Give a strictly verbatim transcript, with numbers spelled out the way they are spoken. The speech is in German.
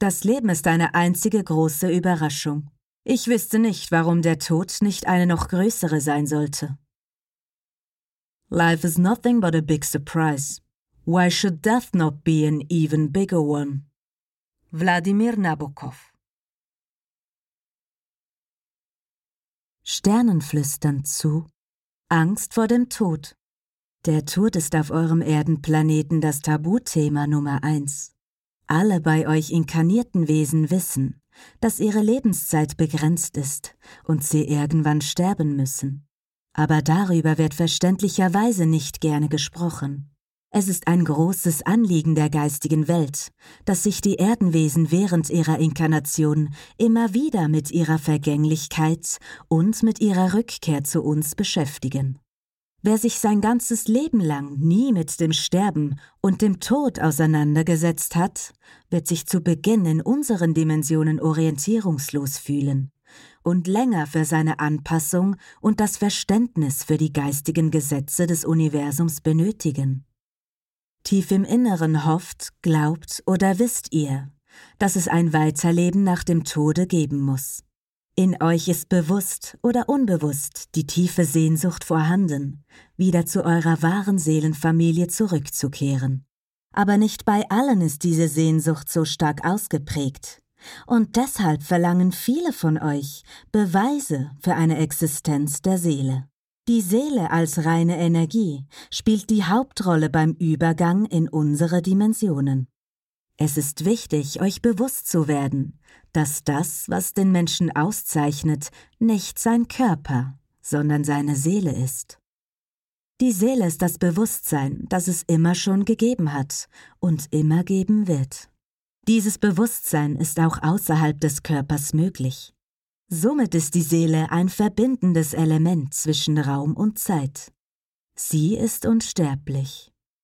Das Leben ist eine einzige große Überraschung. Ich wüsste nicht, warum der Tod nicht eine noch größere sein sollte. Life is nothing but a big surprise. Why should death not be an even bigger one? Wladimir Nabokov. Sternen flüstern zu. Angst vor dem Tod. Der Tod ist auf eurem Erdenplaneten das Tabuthema Nummer eins. Alle bei euch inkarnierten Wesen wissen, dass ihre Lebenszeit begrenzt ist und sie irgendwann sterben müssen. Aber darüber wird verständlicherweise nicht gerne gesprochen. Es ist ein großes Anliegen der geistigen Welt, dass sich die Erdenwesen während ihrer Inkarnation immer wieder mit ihrer Vergänglichkeit und mit ihrer Rückkehr zu uns beschäftigen. Wer sich sein ganzes Leben lang nie mit dem Sterben und dem Tod auseinandergesetzt hat, wird sich zu Beginn in unseren Dimensionen orientierungslos fühlen und länger für seine Anpassung und das Verständnis für die geistigen Gesetze des Universums benötigen. Tief im Inneren hofft, glaubt oder wisst ihr, dass es ein Weiterleben nach dem Tode geben muss. In euch ist bewusst oder unbewusst die tiefe Sehnsucht vorhanden, wieder zu eurer wahren Seelenfamilie zurückzukehren. Aber nicht bei allen ist diese Sehnsucht so stark ausgeprägt. Und deshalb verlangen viele von euch Beweise für eine Existenz der Seele. Die Seele als reine Energie spielt die Hauptrolle beim Übergang in unsere Dimensionen. Es ist wichtig, euch bewusst zu werden, dass das, was den Menschen auszeichnet, nicht sein Körper, sondern seine Seele ist. Die Seele ist das Bewusstsein, das es immer schon gegeben hat und immer geben wird. Dieses Bewusstsein ist auch außerhalb des Körpers möglich. Somit ist die Seele ein verbindendes Element zwischen Raum und Zeit. Sie ist unsterblich.